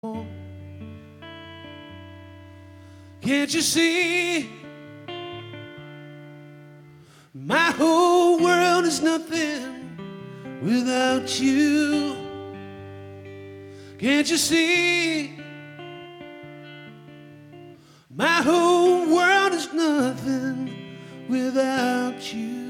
Can't you see? My whole world is nothing without you. Can't you see? My whole world is nothing without you.